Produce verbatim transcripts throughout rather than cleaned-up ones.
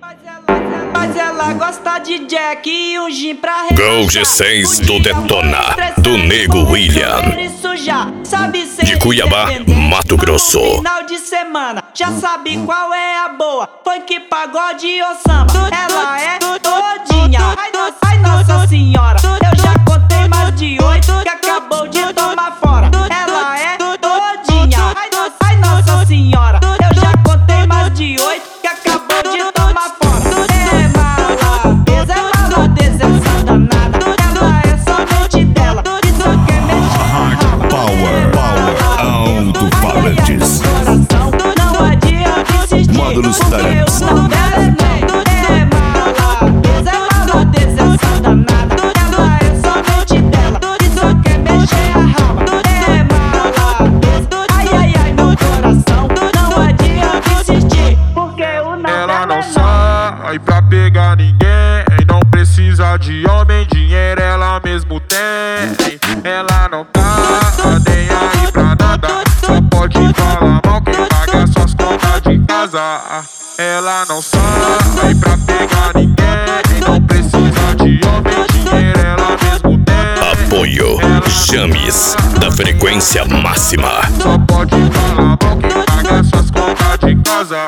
Mas ela gosta de Jack e um gin pra Gol G seis do Detona, do Nego William, de Cuiabá, Mato Grosso. Final de semana, já sabe qual é a boa, funk, pagode ou samba. Ela é todinha, ai nossa senhora, eu já contei mais de oito que acabou de tomar fora. Ela é todinha, ai nossa senhora, eu já contei mais de oito que acabou de tomar fora. É maladeza, é maladeza, essa danada. Ela é somente dela, e só quer mexer. Power, power, alto-falantes. Não adianta insistir, Módulos porque talentos. o nome dela é Ney. É maladeza, é maladeza, essa danada. Ela é somente dela, e só quer mexer a raba. É maladeza, ai ai ai meu coração. Não adianta insistir, porque o nome Ela dela não é Ney. sai pra pegar ninguém, não precisa de homem, dinheiro ela mesmo tem. Ela não tá nem aí pra nada, só pode falar mal quem paga suas contas de casa. Ela não sai pra pegar ninguém, não precisa de homem, dinheiro ela mesmo tem. Apoio James, da frequência máxima. Só pode falar mal quem paga suas contas de casa.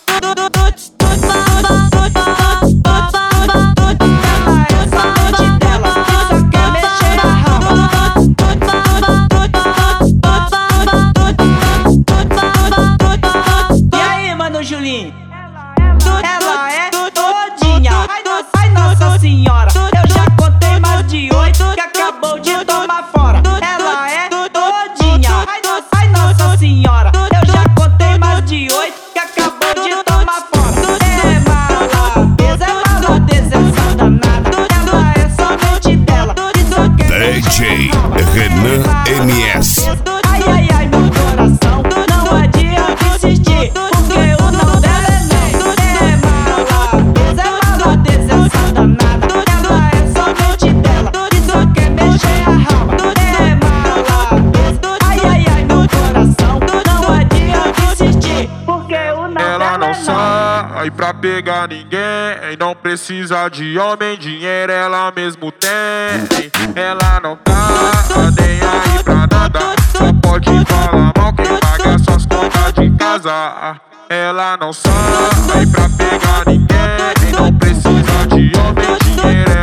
Julinho, ela é todinha, ai nossa senhora, eu já contei mais de oito que acabou de tomar fora. Ela é todinha, ai nossa senhora, eu já contei mais de oito que acabou de tomar fora. É maladeza, é maladeza, essa danada. Ela é somente dela, e só quer D J Renan M S. ai ai ai meu coração, não adianta insistir, porque o nome dela é Ney. É maladeza, é maladeza, essa danada. Ela é somente dela, e só quer mexer a raba. É maladeza, ai ai ai meu coração, não adianta insistir, porque o nome Ela dela não é Ney. sai pra pegar ninguém, não precisa de homem, dinheiro ela mesmo tem. Ela não tá nem aí pra nada, só pode falar mal quem paga suas contas de casa. Ela não sai pra pegar ninguém, não precisa de homem, dinheiro